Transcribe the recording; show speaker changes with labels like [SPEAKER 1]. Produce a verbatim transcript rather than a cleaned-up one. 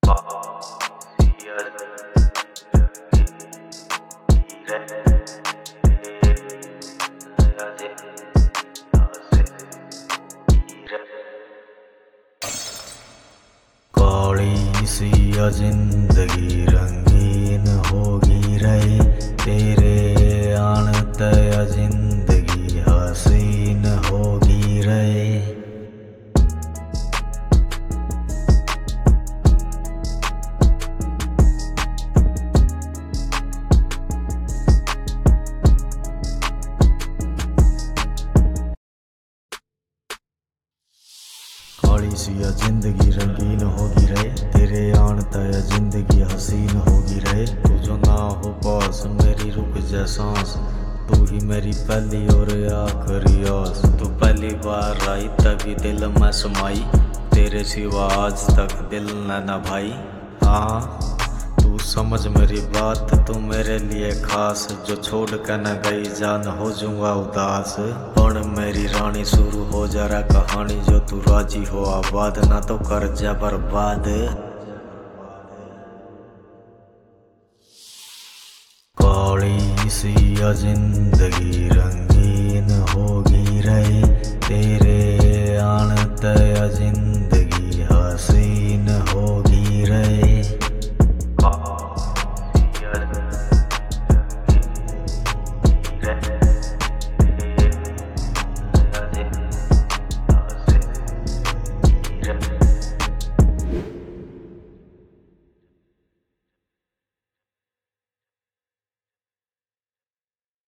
[SPEAKER 1] काली सी जिंदगी रंगीन होगी रे, तेरे आन ते जिंदगी हसीन होगी रे। काली सी जिंदगी रंगीन होगी रे, तेरे आन तय जिंदगी हसीन होगी रे। तू जो ना हो पास मेरी रुक जा सांस, तू ही मेरी पहली और आखिरी आस। तू पहली बार आई तभी दिल में समाई, तेरे सिवा आज तक दिल न न भाई। हाँ तू समझ मेरी बात, तू मेरे लिए खास, जो छोड़ कर न गई जान हो जाऊंगा उदास। पण मेरी रानी शुरू हो जरा कहानी, जो तू राजी हो आबाद ना तो कर जा बर्बाद। काली सी जिंदगी रंगीन होगी रे, तेरे आन ते जिंदगी